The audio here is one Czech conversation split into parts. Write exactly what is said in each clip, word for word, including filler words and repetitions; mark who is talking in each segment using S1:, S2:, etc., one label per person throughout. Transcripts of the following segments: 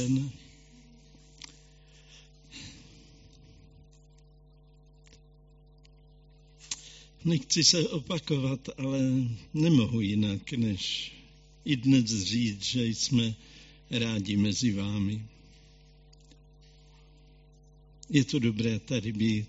S1: Nechci se opakovat, ale nemohu jinak, než i dnes říct, že jsme rádi mezi vámi. Je to dobré tady být.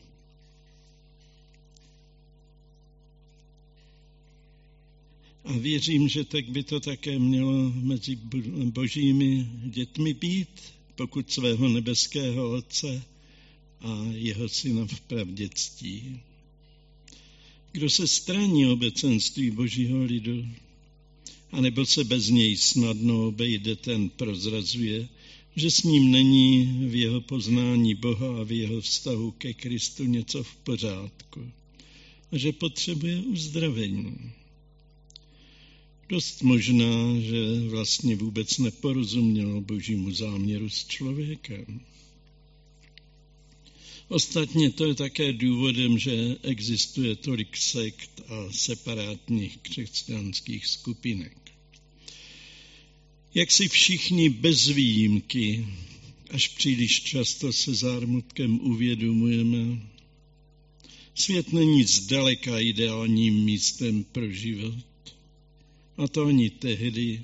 S1: A věřím, že tak by to také mělo mezi božími dětmi být, pokud svého nebeského Otce a jeho syna v pravděctí. Kdo se straní obecenství božího lidu, anebo se bez něj snadno obejde, ten prozrazuje, že s ním není v jeho poznání Boha a v jeho vztahu ke Kristu něco v pořádku a že potřebuje uzdravení. Dost možná, že vlastně vůbec neporozuměl božímu záměru s člověkem. Ostatně to je také důvodem, že existuje tolik sekt a separátních křesťanských skupinek. Jak si všichni bez výjimky, až příliš často se zármutkem uvědomujeme, svět není zdaleka ideálním místem pro život. A to ani tehdy,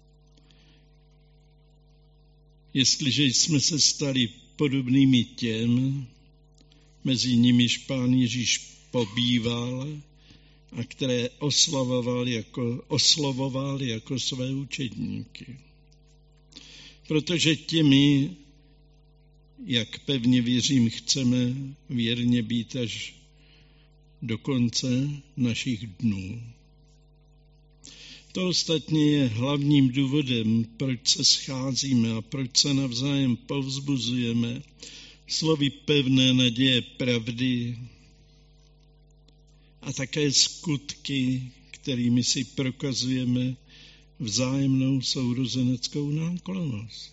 S1: jestliže jsme se stali podobnými těm, mezi nimiž Pán Ježíš pobýval a které oslavoval jako, oslovoval jako své učedníky. Protože těmi, jak pevně věřím, chceme věrně být až do konce našich dnů. To ostatně je hlavním důvodem, proč se scházíme a proč se navzájem povzbuzujeme slovy pevné naděje pravdy a také skutky, kterými si prokazujeme vzájemnou sourozeneckou náklonnost.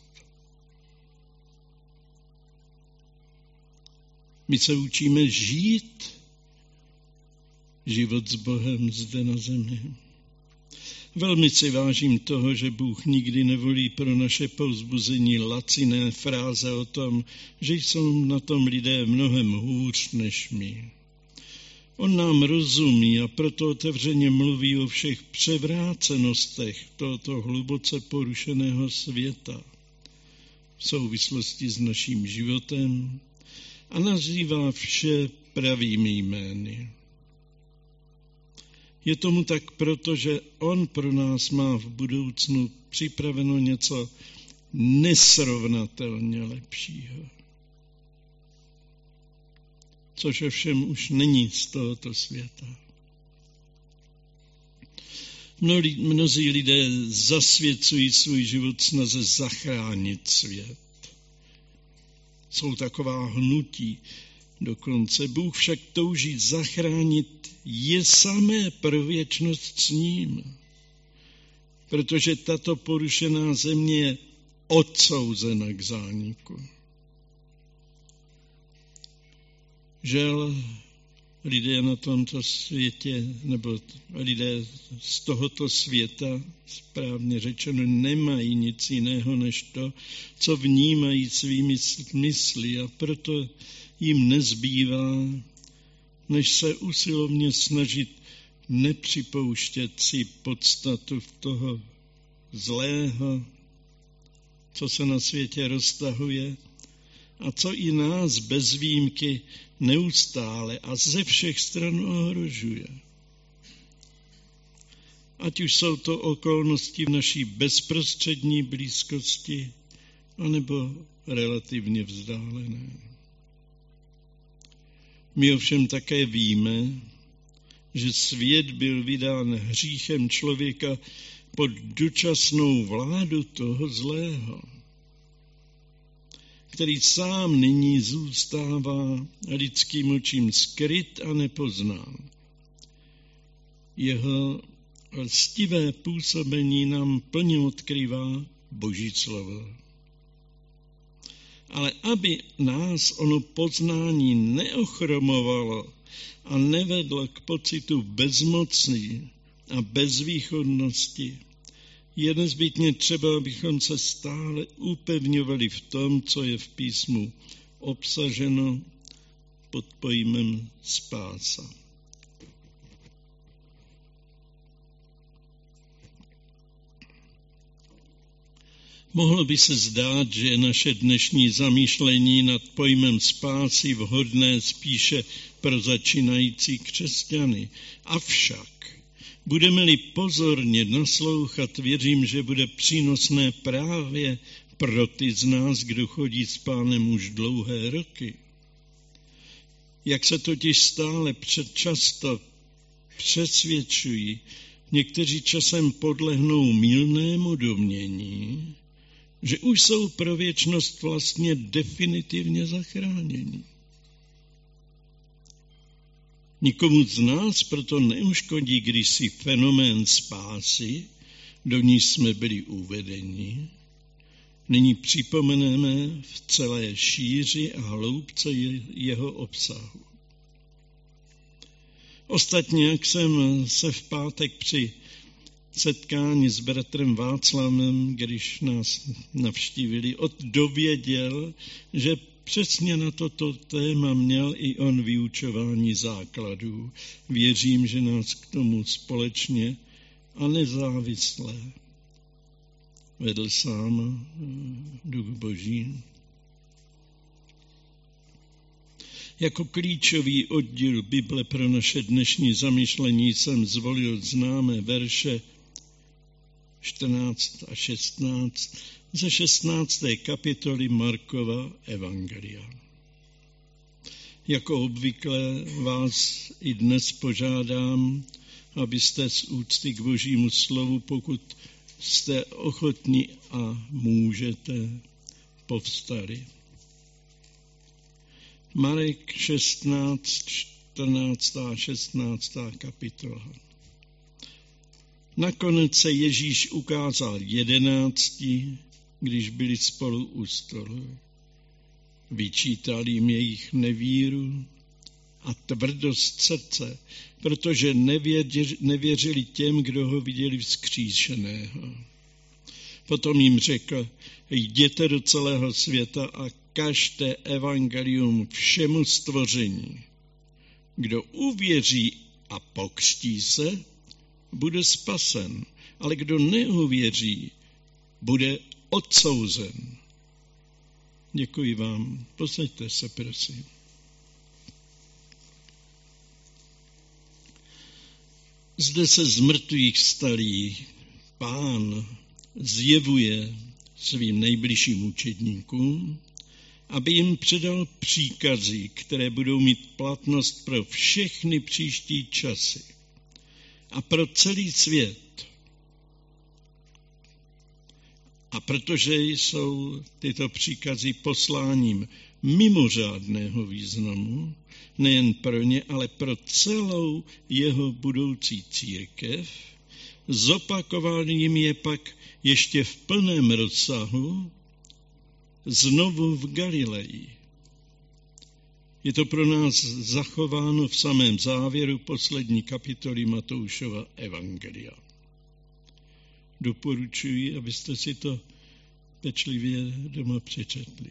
S1: My se učíme žít život s Bohem zde na zemi. Velmi si vážím toho, že Bůh nikdy nevolí pro naše povzbuzení laciné fráze o tom, že jsou na tom lidé mnohem hůř než my. On nám rozumí a proto otevřeně mluví o všech převrácenostech tohoto hluboce porušeného světa v souvislosti s naším životem a nazývá vše pravými jmény. Je tomu tak proto, že on pro nás má v budoucnu připraveno něco nesrovnatelně lepšího. Což ovšem už není z tohoto světa. Mnozí lidé zasvěcují svůj život snaze zachránit svět. Jsou taková hnutí. Dokonce Bůh však touží zachránit je samé pro věčnost s ním, protože tato porušená země je odsouzena k zániku. Žel lidé na tomto světě, nebo lidé z tohoto světa, správně řečeno, nemají nic jiného než to, co vnímají svými smysly a proto jim nezbývá, než se usilovně snažit nepřipouštět si podstatu toho zlého, co se na světě roztahuje a co i nás bez výjimky neustále a ze všech stran ohrožuje. Ať už jsou to okolnosti v naší bezprostřední blízkosti, anebo relativně vzdálené. My ovšem také víme, že svět byl vydán hříchem člověka pod dočasnou vládu toho zlého, který sám nyní zůstává lidským očím skryt a nepoznán. Jeho lstivé působení nám plně odkrývá Boží slovo. Ale aby nás ono poznání neochromovalo a nevedlo k pocitu bezmocní a bezvýchodnosti, Je nezbytně třeba, abychom se stále upevňovali v tom, co je v písmu obsaženo pod pojmem spása. Mohlo by se zdát, že je naše dnešní zamýšlení nad pojmem spásy vhodné spíše pro začínající křesťany. Avšak, budeme-li pozorně naslouchat, věřím, že bude přínosné právě pro ty z nás, kdo chodí s Pánem už dlouhé roky. Jak se totiž stále předčasto přesvědčují, někteří časem podlehnou mylnému domnění, že už jsou pro věčnost vlastně definitivně zachráněni. Nikomu z nás proto neuškodí, když si fenomén spásy, do níž jsme byli uvedeni, nyní připomeneme v celé šíři a hloubce jeho obsahu. Ostatně, jak jsem se v pátek při setkání s bratrem Václavem, když nás navštívili, dověděl, že přesně na toto téma měl i on vyučování základů. Věřím, že nás k tomu společně a nezávisle vedl sám Duch Boží. Jako klíčový oddíl Bible pro naše dnešní zamyšlení jsem zvolil známé verše čtrnáct a šestnáct ze šestnácté kapitoly Markova evangelia. Jako obvykle vás i dnes požádám, abyste z úcty k Božímu slovu, pokud jste ochotní a můžete, povstali. Marek šestnáct, čtrnáct a šestnáct kapitola. Nakonec se Ježíš ukázal jedenácti, když byli spolu u stolu. Vyčítal jim jejich nevíru a tvrdost srdce, protože nevěřili, nevěřili těm, kdo ho viděli vzkříšeného. Potom jim řekl, jděte do celého světa a kažte evangelium všemu stvoření. Kdo uvěří a pokřtí se, bude spasen, ale kdo neuvěří, bude odsouzen. Děkuji vám. Posaďte se, prosím. Zde se z mrtvých vstalý Pán zjevuje svým nejbližším učedníkům, aby jim předal příkazy, které budou mít platnost pro všechny příští časy a pro celý svět. A protože jsou tyto příkazy posláním mimořádného významu, nejen pro ně, ale pro celou jeho budoucí církev, zopakoval jim je pak ještě v plném rozsahu znovu v Galileji. Je to pro nás zachováno v samém závěru poslední kapitoly Matoušova evangelia. Doporučuji, abyste si to pečlivě doma přečetli.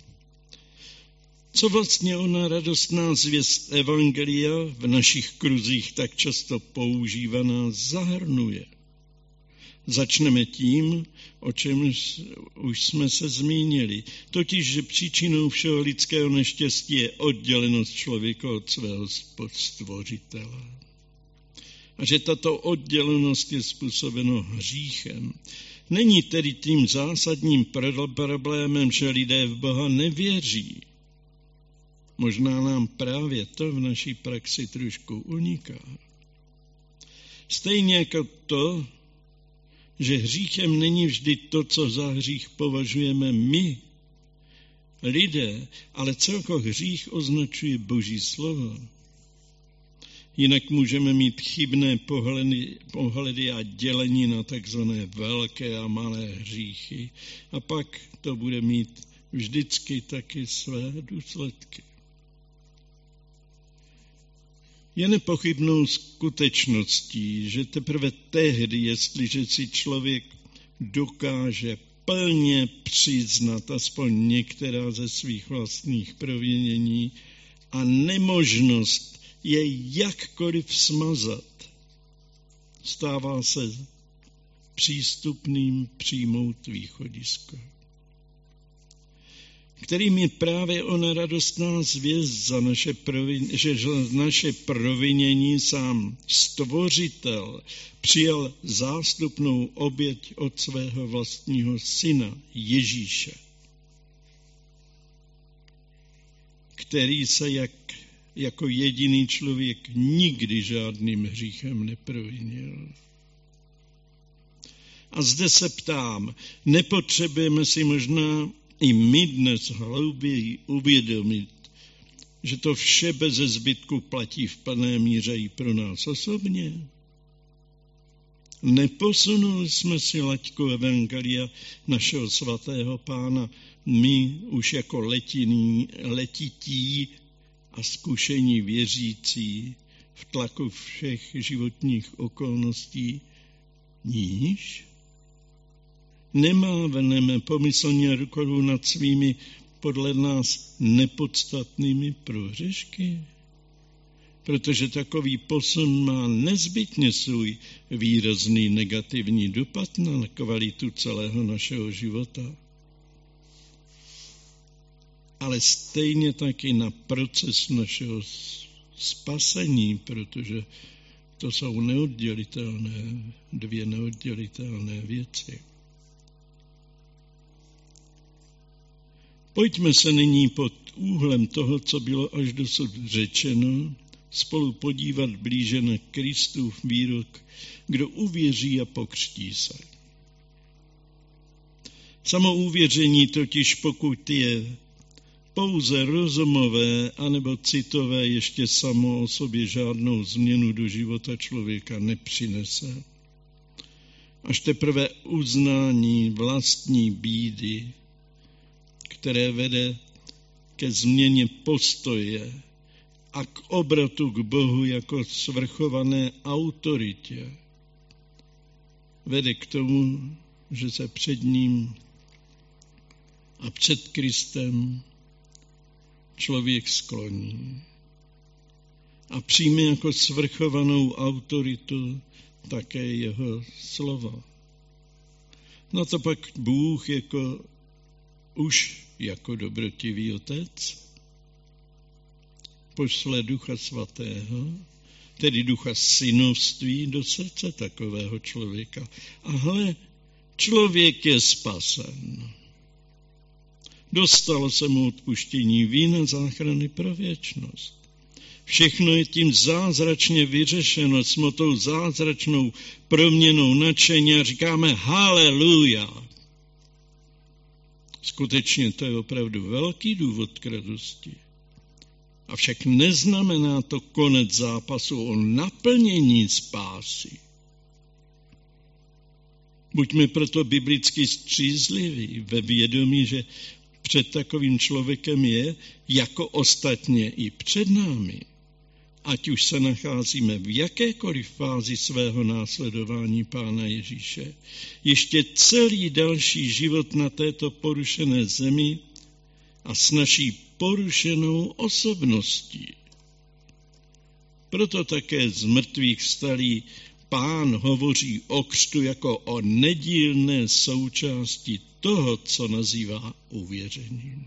S1: Co vlastně ona radostná zvěst evangelia v našich kruzích tak často používaná zahrnuje? Začneme tím, o čem už jsme se zmínili, totiž, že příčinou všeho lidského neštěstí je oddělenost člověka od svého stvořitele. A že tato oddělenost je způsobena hříchem. Není tedy tím zásadním problémem, že lidé v Boha nevěří. Možná nám právě to v naší praxi trošku uniká. Stejně jako to, že hříchem není vždy to, co za hřích považujeme my, lidé, ale celko hřích označuje Boží slovo. Jinak můžeme mít chybné pohledy, pohledy a dělení na takzvané velké a malé hříchy a pak to bude mít vždycky taky své důsledky. Je nepochybnou skutečností, že teprve tehdy, jestliže si člověk dokáže plně přiznat aspoň některá ze svých vlastních provinění a nemožnost je jakkoliv smazat, stává se přístupným přijmout východisko, kterým je právě ona radostná zvěst, za naše provin, že naše provinění sám Stvořitel přijal zástupnou oběť od svého vlastního syna Ježíše, který se jak, jako jediný člověk nikdy žádným hříchem neprovinil. A zde se ptám, nepotřebujeme si možná i my dnes hlouběji uvědomit, že to vše beze zbytku platí v plné míře i pro nás osobně? Neposunuli jsme si laťku evangelia našeho svatého Pána, my už jako letiní, letití a zkušení věřící v tlaku všech životních okolností níž? Nemáveneme pomyslně rukou nad svými podle nás nepodstatnými prohřešky? Protože takový posun má nezbytně svůj výrazný negativní dopad na kvalitu celého našeho života. Ale stejně taky na proces našeho spasení, protože to jsou neoddělitelné, dvě neoddělitelné věci. Pojďme se nyní pod úhlem toho, co bylo až dosud řečeno, spolu podívat blíže na Kristův výrok, kdo uvěří a pokřtí se. Samo uvěření totiž, pokud je pouze rozumové anebo citové, ještě samo o sobě žádnou změnu do života člověka nepřinese. Až teprve uznání vlastní bídy, které vede ke změně postoje a k obratu k Bohu jako svrchované autoritě, vede k tomu, že se před ním a před Kristem člověk skloní a přijme jako svrchovanou autoritu také jeho slova. No to pak Bůh jako už jako dobrotivý otec pošle Ducha Svatého, tedy ducha synovství do srdce takového člověka. A hle, člověk je spasen. Dostalo se mu odpuštění vína, záchrany pro věčnost. Všechno je tím zázračně vyřešeno, jsme tou zázračnou proměnou nadšení a říkáme haleluja. Skutečně to je opravdu velký důvod k radosti. Avšak neznamená to konec zápasu o naplnění spásy. Buďme proto biblicky střízliví ve vědomí, že před takovým člověkem je, jako ostatně i před námi, ať už se nacházíme v jakékoliv fázi svého následování Pána Ježíše, ještě celý další život na této porušené zemi a s naší porušenou osobností. Proto také z mrtvých vstalý Pán hovoří o křtu jako o nedílné součásti toho, co nazývá uvěřením.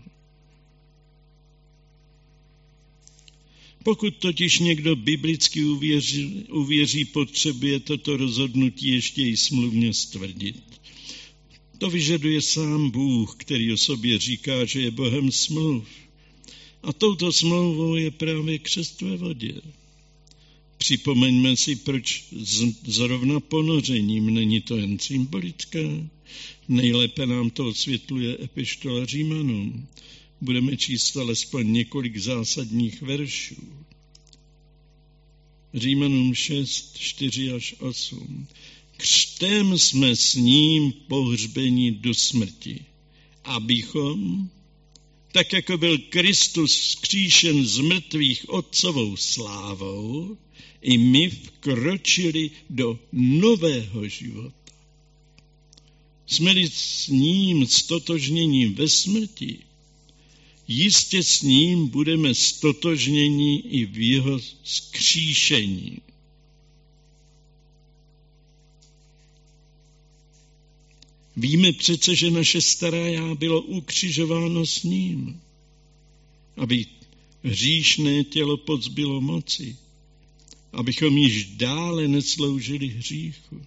S1: Pokud totiž někdo biblicky uvěří, uvěří, potřebuje toto rozhodnutí ještě i smluvně stvrdit. To vyžaduje sám Bůh, který o sobě říká, že je Bohem smluv. A touto smlouvou je právě křest ve vodě. Připomeňme si, proč zrovna ponořením, není to jen symbolické. Nejlépe nám to osvětluje epištola Římanům. Budeme číst alespoň několik zásadních veršů. Římanům šest, čtyři až osm. Křtem jsme s ním pohřbeni do smrti, abychom, tak jako byl Kristus vzkříšen z mrtvých otcovou slávou, i my vkročili do nového života. jsme-li s ním stotožnění ve smrti, jistě s ním budeme stotožněni i v jeho vzkříšení. Víme přece, že naše staré já bylo ukřižováno s ním, aby hříšné tělo pozbylo moci, abychom již dále nesloužili hříchu.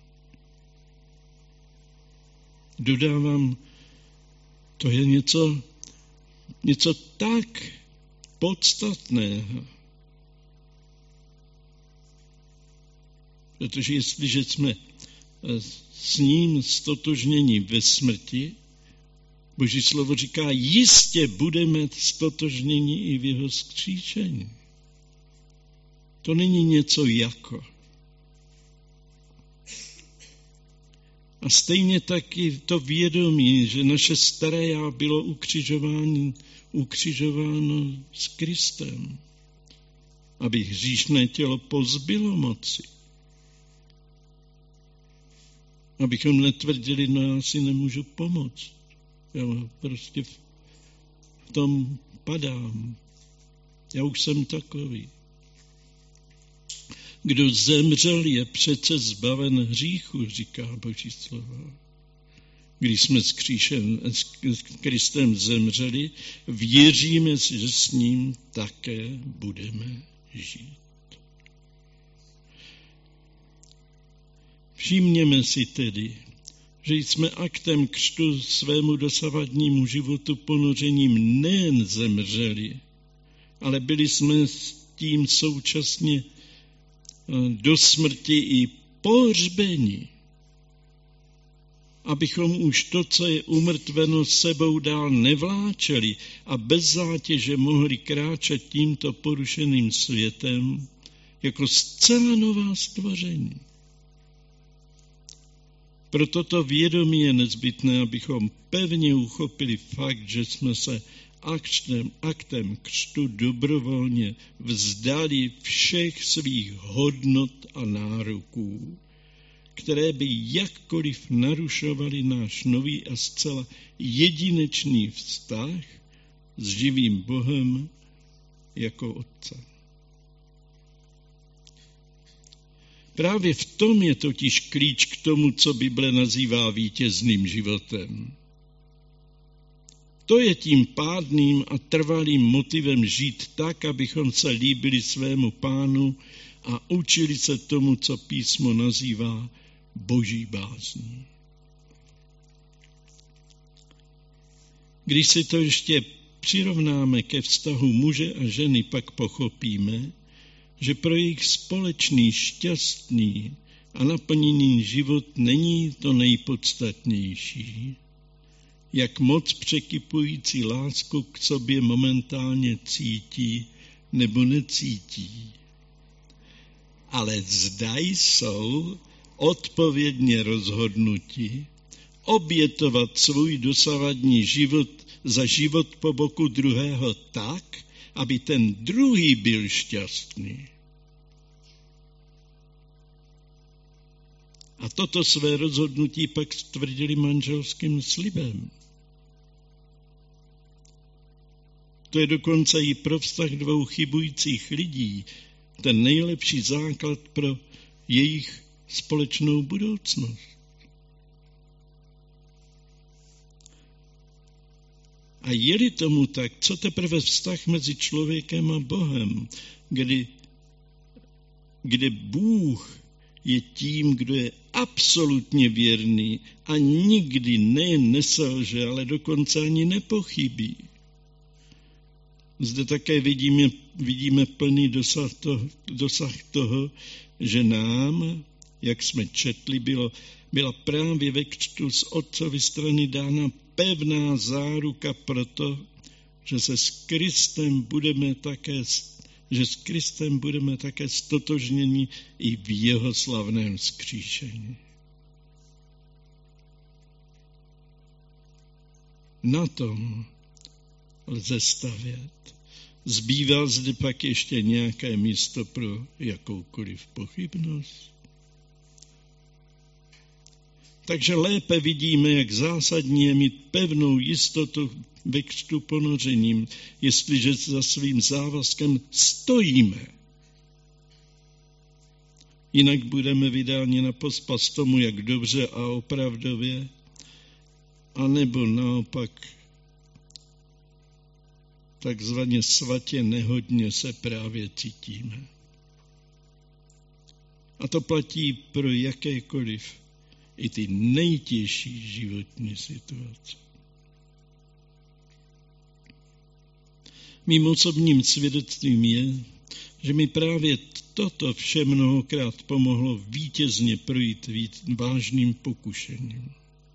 S1: Dodávám, to je něco, něco tak podstatného. Protože jestliže jsme s ním stotožnění ve smrti, Boží slovo říká, jistě budeme stotožněni i v jeho vzkříšení. To není něco jako. A stejně taky to vědomí, že naše staré já bylo ukřižováno, ukřižováno s Kristem, aby hříšné tělo pozbylo moci. Abychom netvrdili, no já si nemůžu pomoct. Já prostě v tom padám. Já už jsem takový. Kdo zemřel, je přece zbaven hříchu, říká Boží slovo. Když jsme s, kříšem, s Kristem zemřeli, věříme, že s ním také budeme žít. Všimněme si tedy, že jsme aktem křtu svému dosavadnímu životu ponořením nejen zemřeli, ale byli jsme s tím současně do smrti i pohřbeni, abychom už to, co je umrtveno, sebou dál nevláčeli a bez zátěže mohli kráčet tímto porušeným světem jako zcela nová stvoření. Pro toto vědomí je nezbytné, abychom pevně uchopili fakt, že jsme se aktem, aktem křtu dobrovolně vzdali všech svých hodnot a nároků, které by jakkoliv narušovaly náš nový a zcela jedinečný vztah s živým Bohem jako Otcem. Právě v tom je totiž klíč k tomu, co Bible nazývá vítězným životem. To je tím pádným a trvalým motivem žít tak, abychom se líbili svému Pánu a učili se tomu, co písmo nazývá Boží bázní. Když si to ještě přirovnáme ke vztahu muže a ženy, pak pochopíme, že pro jejich společný, šťastný a naplněný život není to nejpodstatnější, jak moc překypující lásku k sobě momentálně cítí nebo necítí. Ale zda jsou odpovědně rozhodnuti obětovat svůj dosavadní život za život po boku druhého tak, aby ten druhý byl šťastný. A toto své rozhodnutí pak stvrdili manželským slibem. To je dokonce i pro vztah dvou chybujících lidí ten nejlepší základ pro jejich společnou budoucnost. A je-li tomu tak, co teprve vztah mezi člověkem a Bohem, kdy, kdy Bůh je tím, kdo je absolutně věrný a nikdy nejen neselže, ale dokonce ani nepochybí. Zde také vidíme, vidíme plný dosah toho, dosah toho, že nám, jak jsme četli, bylo, byla právě ve křtu z Otcovy strany dána pevná záruka pro to, že se s Kristem budeme také, že s Kristem budeme také stotožněni i v jeho slavném vzkříšení. Na tom lze stavět. Zbývá zde pak ještě nějaké místo pro jakoukoliv pochybnost? Takže lépe vidíme, jak zásadní je mít pevnou jistotu ve křtu ponořením, jestliže za svým závazkem stojíme. Jinak budeme vydáni na pospas tomu, jak dobře a opravdově, anebo naopak takzvaně svatě nehodně se právě cítíme. A to platí pro jakékoliv, i ty nejtěžší životní situace. Mým osobním svědectvím je, že mi právě toto vše mnohokrát pomohlo vítězně projít vážným pokušením.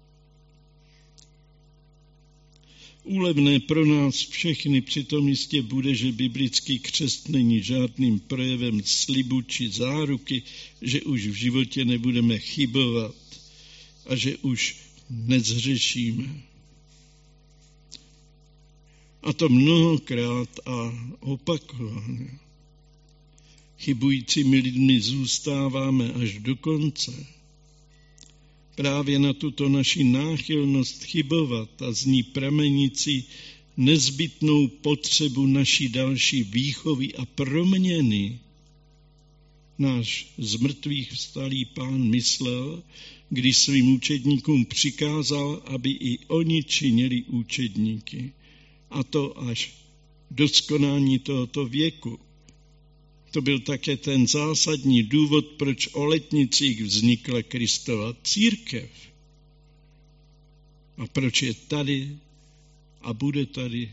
S1: Úlevné pro nás všechny přitom jistě bude, že biblický křest není žádným projevem slibu či záruky, že už v životě nebudeme chybovat a že už nezhřešíme. A to mnohokrát a opakovaně. Chybujícími lidmi zůstáváme až do konce. Právě na tuto naši náchylnost chybovat a z ní pramenící nezbytnou potřebu naší další výchovy a proměny náš z mrtvých vstalý Pán myslel, když svým učedníkům přikázal, aby i oni činili učedníky. A to až do skonání tohoto věku. To byl také ten zásadní důvod, proč o letnicích vznikla Kristova církev. A proč je tady a bude tady.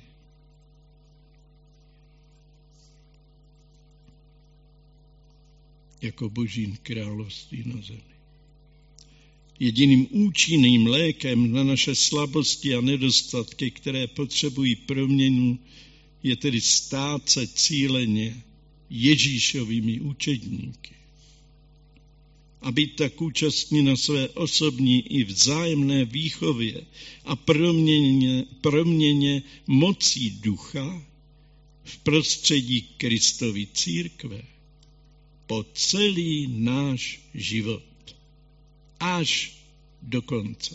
S1: Jako Boží království na zemi. Jediným účinným lékem na naše slabosti a nedostatky, které potřebují proměnu, je tedy stát se cíleně Ježíšovými učedníky. A být tak účastní na své osobní i vzájemné výchově a proměně, proměně mocí ducha v prostředí Kristovy církve po celý náš život. Až do konce.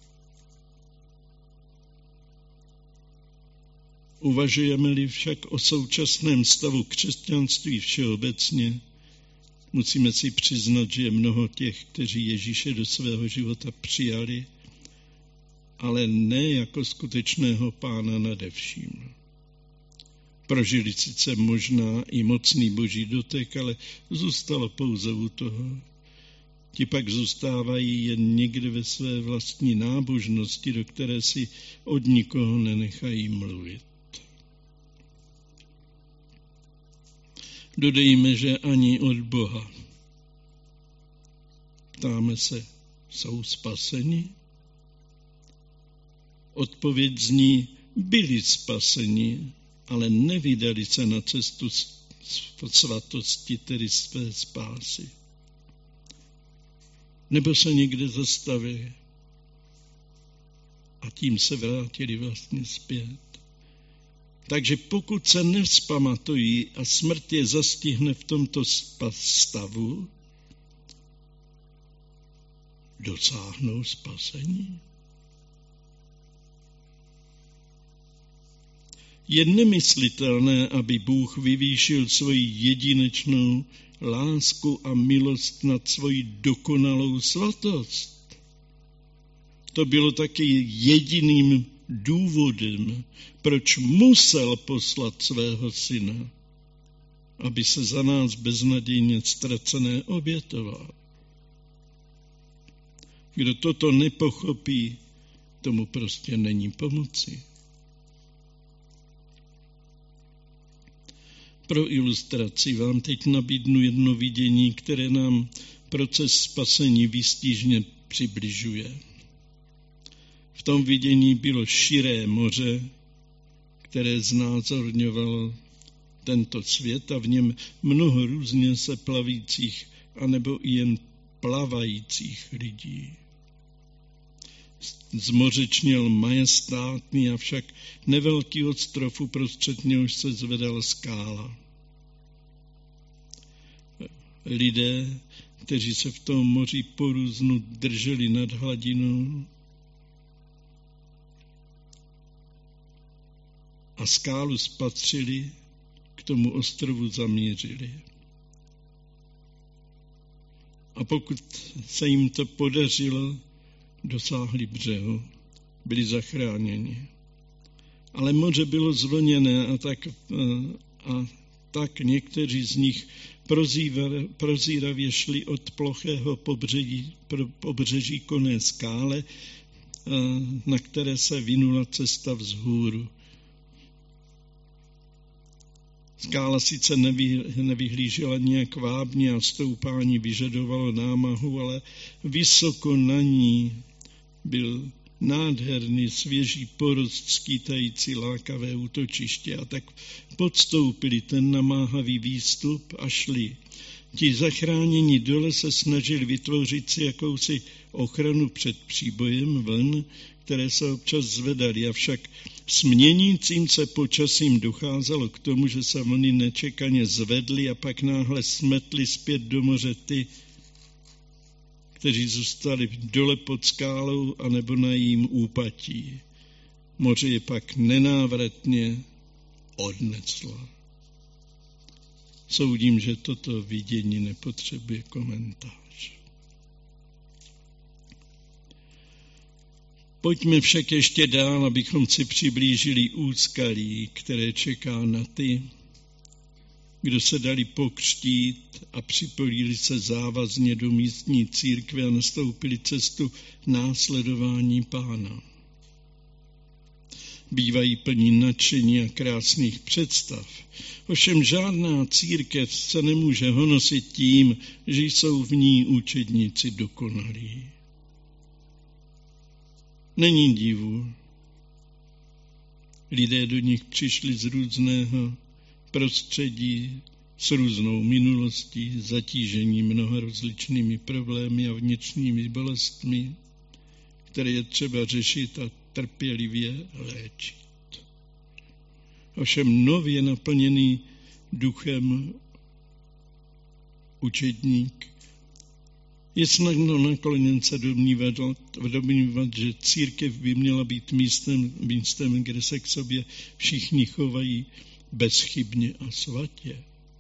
S1: Uvažujeme-li však o současném stavu křesťanství všeobecně, musíme si přiznat, že je mnoho těch, kteří Ježíše do svého života přijali, ale ne jako skutečného Pána nade vším. Prožili sice možná i mocný Boží dotek, ale zůstalo pouze u toho. Ti pak zůstávají jen někde ve své vlastní nábožnosti, do které si od nikoho nenechají mluvit. Dodejme, že ani od Boha. Ptáme se, jsou spaseni? Odpověď zní, byli spaseni, ale nevydali se na cestu svatosti, tedy své spásy. Nebo se někde zastavili a tím se vrátili vlastně zpět. Takže pokud se nevzpamatují a smrt je zastihne v tomto stavu, dosáhnou spasení. Je nemyslitelné, aby Bůh vyvýšil svoji jedinečnou lásku a milost nad svoji dokonalou svatost. To bylo taky jediným důvodem, proč musel poslat svého syna, aby se za nás beznadějně ztracené obětoval. Kdo toto nepochopí, tomu prostě není pomoci. Pro ilustraci vám teď nabídnu jedno vidění, které nám proces spasení výstižně přibližuje. V tom vidění bylo širé moře, které znázorňovalo tento svět a v něm mnoho různě se plavících anebo i jen plavajících lidí. Zmořečněl majestátný, avšak nevelký ostrov, uprostřed něhož se zvedala skála. Lidé, kteří se v tom moři porůznu drželi nad hladinou a skálu spatřili, k tomu ostrovu zamířili. A pokud se jim to podařilo, dosáhli břehu, byli zachráněni. Ale moře bylo zvlněné a tak, a tak někteří z nich prozíravě šli od plochého pobřeží, pobřeží konné skále, na které se vinula cesta vzhůru. Skála sice nevy, nevyhlížela nějak vábně a stoupání vyžadovalo námahu, ale vysoko na ní byl nádherný svěží porost skýtající lákavé útočiště a tak podstoupili ten namáhavý výstup a šli. Ti zachránění dole se snažili vytvořit si jakousi ochranu před příbojem vln, které se občas zvedaly, avšak s měnícím se počasím docházelo k tomu, že se vlny nečekaně zvedly a pak náhle smetly zpět do moře ty, kteří zůstali dole pod skálou anebo na jejím úpatí. Moře je pak nenávratně odneslo. Soudím, že toto vidění nepotřebuje komentář. Pojďme však ještě dál, abychom si přiblížili úskalí, které čeká na ty, kdo se dali pokřtít a připojili se závazně do místní církve a nastoupili cestu následování Pána. Bývají plní nadšení a krásných představ. Ovšem žádná církev se nemůže honosit tím, že jsou v ní učedníci dokonalí. Není divu. Lidé do nich přišli z různého prostředí, s různou minulostí, zatížení mnoha rozličnými problémy a vnitřními bolestmi, které je třeba řešit a trpělivě léčit. Ovšem nově naplněný duchem učedník je snadno nakloněn se domnívat, domnívat, že církev by měla být místem, místem, kde se k sobě všichni chovají bezchybně a svatě.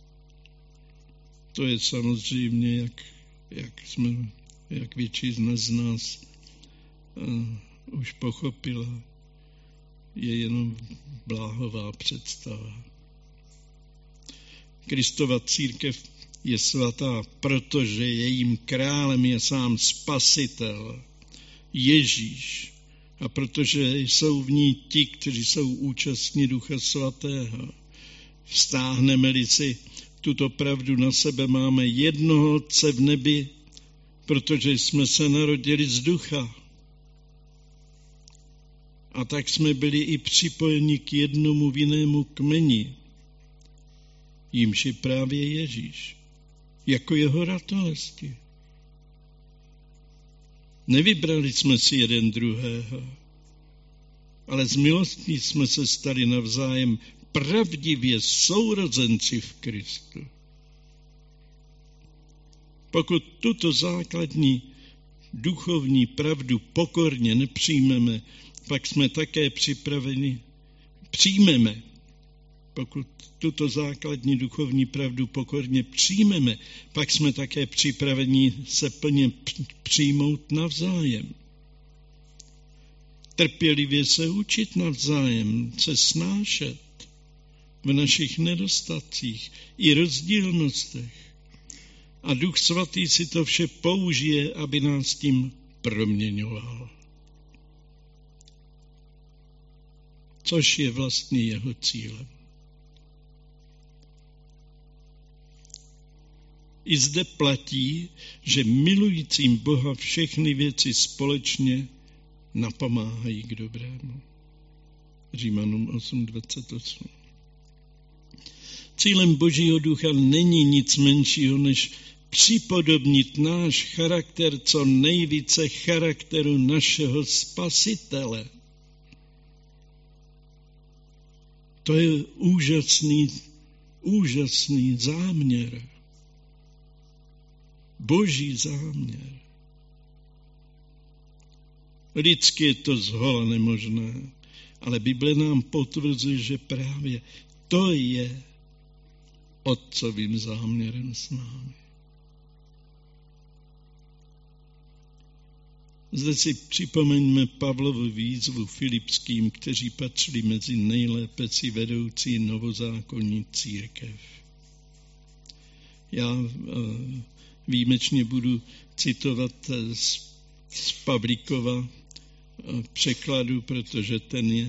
S1: To je samozřejmě, jak, jak, jsme, jak většina z nás uh, už pochopila, je jenom bláhová představa. Kristova církev je svatá, protože jejím králem je sám Spasitel, Ježíš, a protože jsou v ní ti, kteří jsou účastní Ducha Svatého. Vztáhneme-li si tuto pravdu na sebe, máme jednoho Otce v nebi, protože jsme se narodili z Ducha. A tak jsme byli i připojeni k jednomu vinnému kmeni, jímž je právě Ježíš, jako jeho ratolesti. Nevybrali jsme si jeden druhého, ale z milostí jsme se stali navzájem pravdivě sourozenci v Kristu. Pokud tuto základní duchovní pravdu pokorně nepřijmeme, pak jsme také připraveni, přijmeme, pokud tuto základní duchovní pravdu pokorně přijmeme, pak jsme také připraveni se plně přijmout navzájem. Trpělivě se učit navzájem, se snášet v našich nedostatcích i rozdílnostech. A Duch Svatý si to vše použije, aby nás tím proměňoval. Což je vlastně jeho cílem. I zde platí, že milujícím Boha všechny věci společně napomáhají k dobrému. Římanům osm dvacet osm. Cílem Božího ducha není nic menšího, než připodobnit náš charakter co nejvíce charakteru našeho Spasitele. To je úžasný, úžasný záměr. Boží záměr. Lidsky je to zhola nemožné, ale Bible nám potvrzuje, že právě to je otcovým záměrem s námi. Zde si připomeňme Pavlovu výzvu Filipským, kteří patřili mezi nejlépe si vedoucí novozákonní církev. Já výjimečně budu citovat z, z Pavlíkova překladu, protože ten je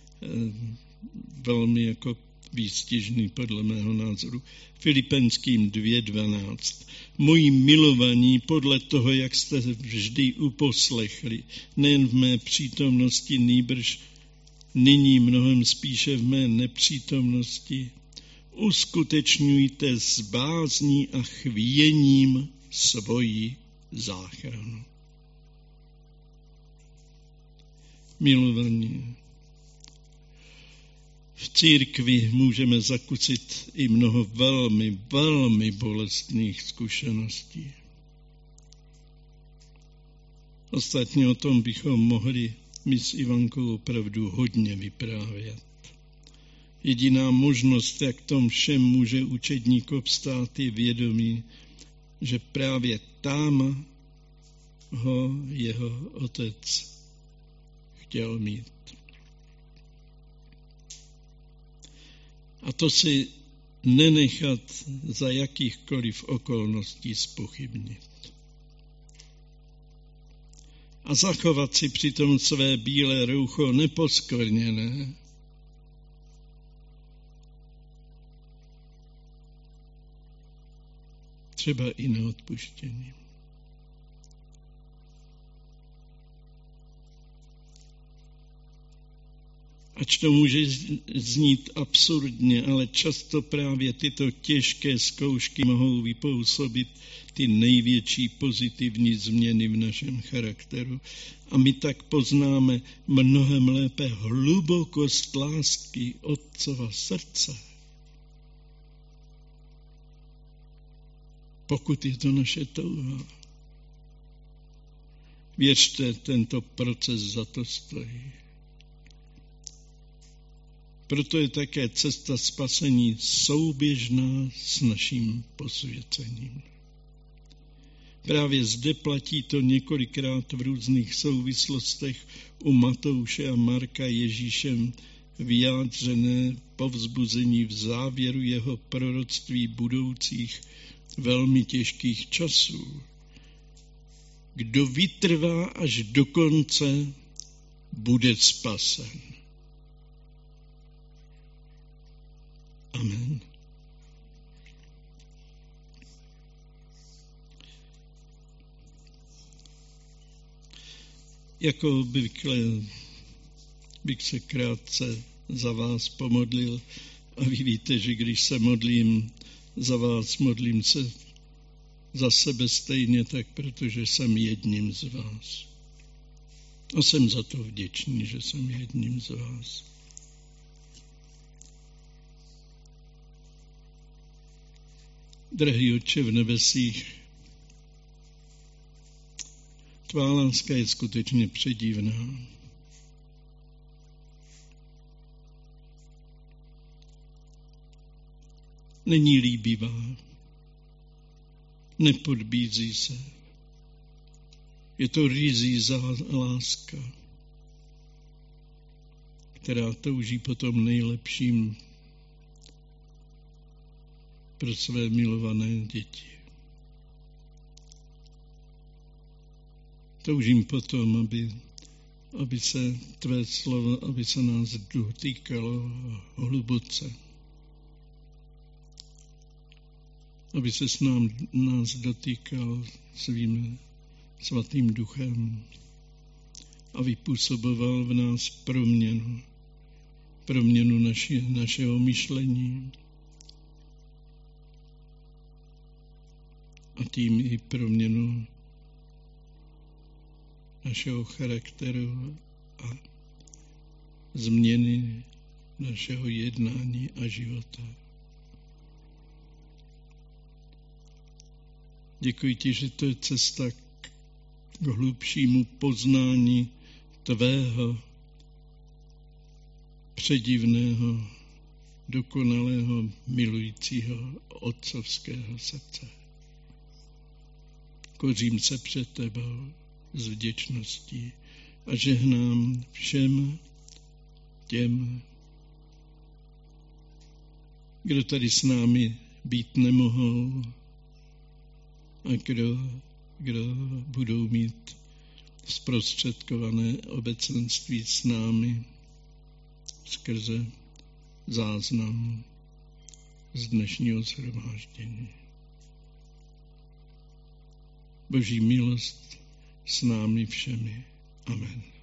S1: velmi jako výstižný podle mého názoru. Filipenským dvě dvanáct. Moji milovaní, podle toho, jak jste vždy uposlechli, nejen v mé přítomnosti, nýbrž nyní mnohem spíše v mé nepřítomnosti, uskutečňujte s bázní a chvěním svoji záchranu. Milovaní, v církvi můžeme zakusit i mnoho velmi, velmi bolestných zkušeností. Ostatně o tom bychom mohli my s Ivankou opravdu hodně vyprávět. Jediná možnost, jak tom všem může učedník obstát, je vědomí, že právě tam ho jeho otec chtěl mít. A to si nenechat za jakýchkoliv okolností zpochybnit. A zachovat si přitom své bílé roucho neposkvrněné. Třeba i neodpuštění. Ač to může znít absurdně, ale často právě tyto těžké zkoušky mohou vypůsobit ty největší pozitivní změny v našem charakteru. A my tak poznáme mnohem lépe hlubokost lásky Otcova srdce. Pokud je to naše touha. Věřte, tento proces za to stojí. Proto je také cesta spasení souběžná s naším posvěcením. Právě zde platí to několikrát v různých souvislostech u Matouše a Marka Ježíšem vyjádřené povzbuzení v závěru jeho proroctví budoucích velmi těžkých časů. Kdo vytrvá až do konce, bude spasen. Amen. Jako obvykle bych se krátce za vás pomodlil a vy víte, že když se modlím za vás, modlím se za sebe stejně tak, protože jsem jedním z vás. A jsem za to vděčný, že jsem jedním z vás. Drahý Otče v nebesích, tvá láska je skutečně předivná. Není líbivá, nepodbízí se. Je to ryzí láska, která touží po tom nejlepším pro své milované děti. Toužím potom, aby, aby se tvé slovo, aby se nás dotýkalo hluboce. Aby se s nám, nás dotýkal svým svatým duchem a vypůsoboval v nás proměnu, proměnu naši, našeho myšlení a tím i proměnu našeho charakteru a změny našeho jednání a života. Děkuji ti, že to je cesta k hlubšímu poznání tvého předivného, dokonalého, milujícího otcovského srdce. Kořím se před tebou s vděčností a žehnám všem těm, kdo tady s námi být nemohou a kdo, kdo budou mít zprostředkované obecenství s námi skrze záznam z dnešního shromáždění. Boží milost s námi všemi. Amen.